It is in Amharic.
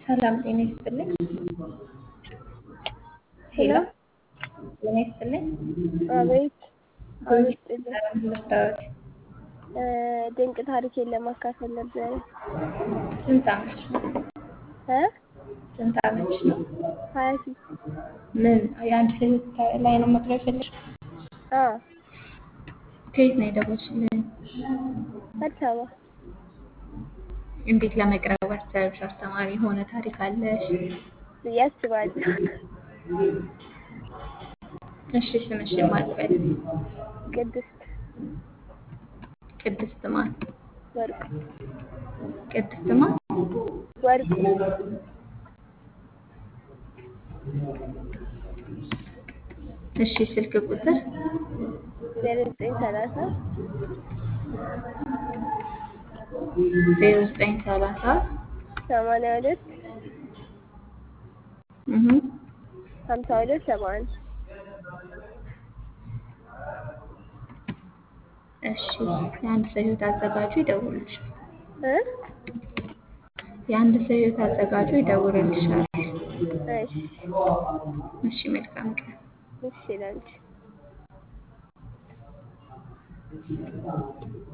ሰላም ጤና ይስጥልኝ። ሄሎ ሄሎ ጤና ይስጥልኝ። አቤት ጎጂ አመስጥልኝ መስታወት ድንቅ ታሪኬን ለማካፈል ነበረ። ስንት ዓመትሽ ነው? እ ስንት ዓመትሽ ነው? 23 ምን የአንድ ሰው ላይ ነው መቅረብ የፈለግሽው? አ ከየት ነው የደወልሽልኝ? አዲስ አበባ እንዴት ለመቅረብ አሰብሽ? አስተማሪ የሆነ ታሪክ አለሽ? ብዬ አስባለሁ። እሺ ስምሽን ማን ልበል? ቅድስት ቅድስት ማን? ወርቁ ቅድስት ማን? ወርቁ እሺ ስልክ ቁጥር 0930 0930 82 እህ 52 71 እሺ የአንድ ሰው ህይወት አዘጋጁ ይደውልልሻል። እ የአንድ ሰው ህይወት አዘጋጁ ይደውልልሻል። እሺ እሺ መልካም ቀን። እሺ ላንቺ